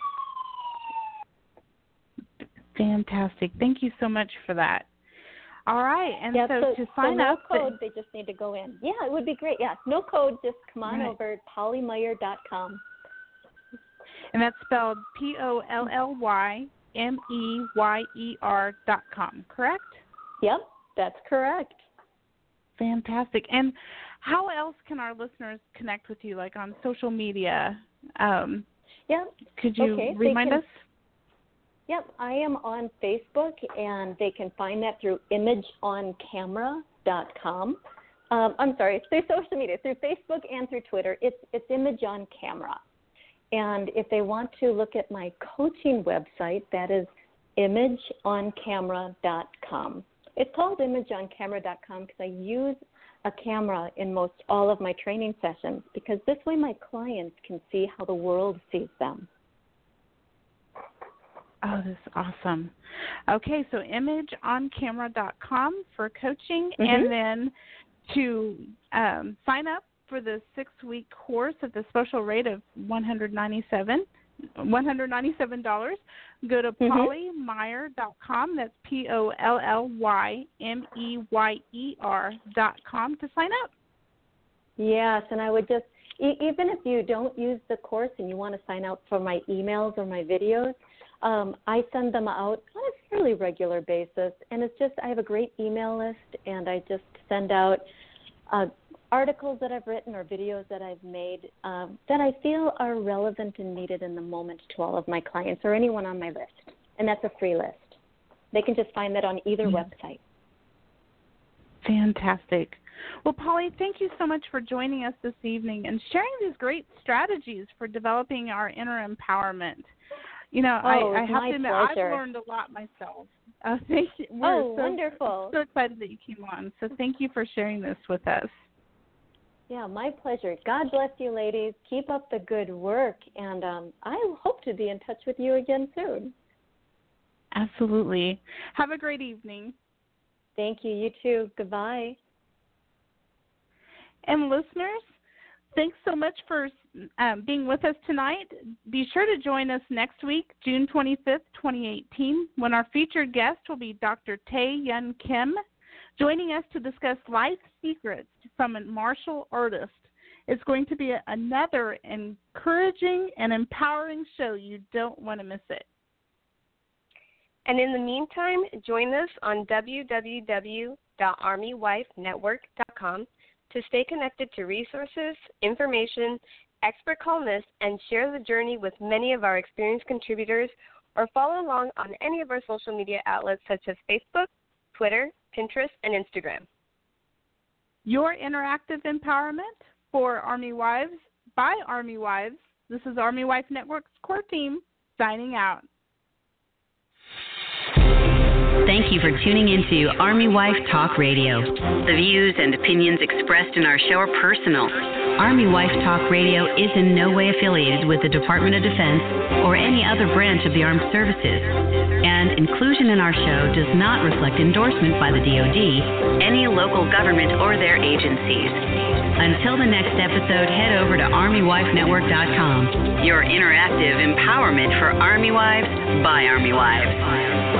Fantastic. Thank you so much for that. All right, and yeah, so, so to sign so no up, code, they just need to go in. Yeah, it would be great. Yeah, no code, just come on right. over to polly meyer dot com. And that's spelled P O L L Y M E Y E R dot com, correct? Yep, that's correct. Fantastic. And how else can our listeners connect with you, like on social media? Um, yeah. Could you okay, remind can, us? Yep, I am on Facebook, and they can find that through image on camera dot com. Um, I'm sorry, through social media, through Facebook and through Twitter. It's it's Image on Camera. And if they want to look at my coaching website, that is image on camera dot com. It's called image on camera dot com because I use a camera in most all of my training sessions, because this way my clients can see how the world sees them. Oh, this is awesome. Okay, so image on camera dot com for coaching, mm-hmm. and then to um, sign up for the six-week course at the special rate of one hundred ninety-seven dollars, one hundred ninety-seven dollars. Go to Mm-hmm. polly meyer dot com. That's P O L L Y M E Y E R dot com to sign up. Yes, and I would just, e- even if you don't use the course and you want to sign up for my emails or my videos, um, I send them out on a fairly regular basis. And it's just, I have a great email list, and I just send out uh, articles that I've written or videos that I've made um, that I feel are relevant and needed in the moment to all of my clients or anyone on my list. And that's a free list. They can just find that on either Mm-hmm. website. Fantastic. Well, Polly, thank you so much for joining us this evening and sharing these great strategies for developing our inner empowerment. You know, Oh, I, I it's have my to admit, pleasure. I've learned a lot myself. Uh, thank you. We're Oh, so, wonderful. so excited that you came on. So thank you for sharing this with us. Yeah, my pleasure. God bless you, ladies. Keep up the good work, and um, I hope to be in touch with you again soon. Absolutely. Have a great evening. Thank you. You too. Goodbye. And listeners, thanks so much for um, being with us tonight. Be sure to join us next week, June twenty-fifth, twenty eighteen, when our featured guest will be Doctor Tae Yun Kim, joining us to discuss life secrets from a martial artist. It's going to be a, another encouraging and empowering show. You don't want to miss it. And in the meantime, join us on w w w dot army wife network dot com to stay connected to resources, information, expert columnists, and share the journey with many of our experienced contributors, or follow along on any of our social media outlets such as Facebook, Twitter, Pinterest, and Instagram. Your interactive empowerment for Army Wives by Army Wives. This is Army Wife Network's core team signing out. Thank you for tuning into Army Wife Talk Radio. The views and opinions expressed in our show are personal. Army Wife Talk Radio is in no way affiliated with the Department of Defense or any other branch of the armed services, and inclusion in our show does not reflect endorsement by the D O D, any local government, or their agencies. Until the next episode, head over to army wife network dot com, your interactive empowerment for Army Wives by Army Wives.